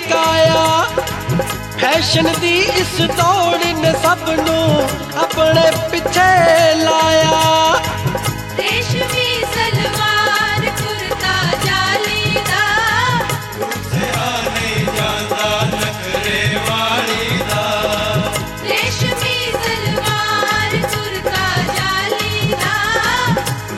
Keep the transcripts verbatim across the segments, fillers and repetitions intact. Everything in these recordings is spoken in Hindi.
काया फैशन दी इस दौड़ ने सब नू अपने पिछे लाया रेशमी सलवार कुर्ता जालीदार रेशमी सलवार कुर्ता जालीदार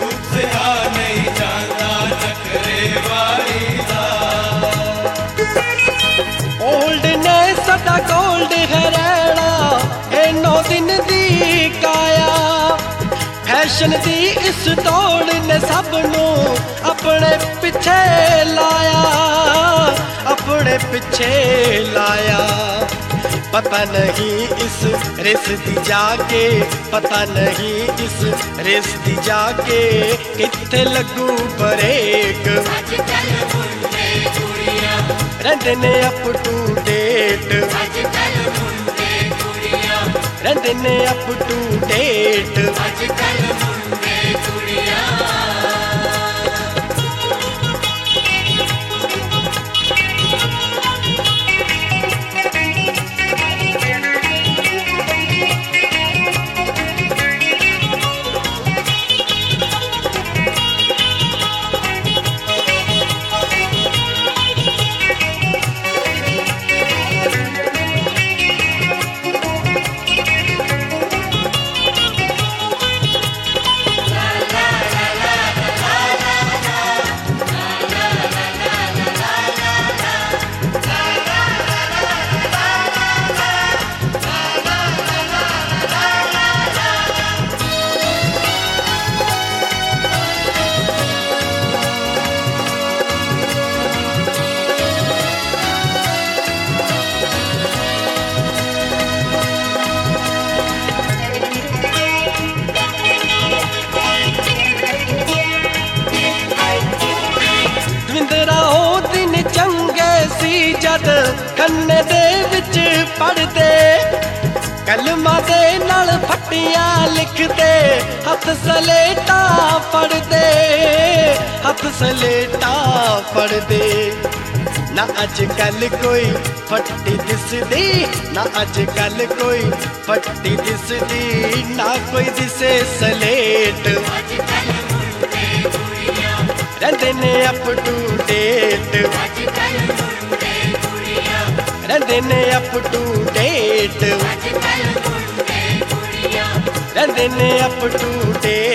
ओल्ड ने सदा गोल्ड है रहना ए नौ दिन दी काया फैशन दी इस दौड़ ने सब नू अपने पिछे लाया अपने पिछे लाया पता नहीं इस रेस दी जाके पता नहीं इस रेस दी जाके कित्थे लगू ब्रेक अजकल मुंडे कुड़ियां रहंदे ने अप टू डेट अजकल मुंडे कुड़ियां रहंदे ने अप टू डेट अजकल मुंडे कुड़ियां ਦਵਿੰਦਰਾ ਉਹ ਦਿਨ ਚੰਗੇ ਸੀ ਜਦ ਕੰਨੇ ਦੇ ਵਿੱਚ ਪੜਦੇ ਕਲਮਾਂ ਦੇ ਨਾਲ ਫੱਟੀਆਂ ਲਿਖਦੇ ਹੱਥ ਸਲੇਟਾਂ ਫੜਦੇ ਹੱਥ ਸਲੇਟਾਂ ਫੜਦੇ ਨਾ ਅੱਜ ਕੱਲ ਕੋਈ ਫੱਟੀ ਦਿਸਦੀ ਨਾ ਅੱਜ ਕੱਲ ਕੋਈ ਫੱਟੀ ਦਿਸਦੀ ਨਾ ਕੋਈ ਦਿਸੇ ਸਲੇਟ अजकल मुंडे कुड़ियां रहंदे ने अप टू डेट अजकल मुंडे कुड़ियां रहंदे ने अप टू डेट अजकल मुंडे कुड़ियां रहंदे ने अप टू डेट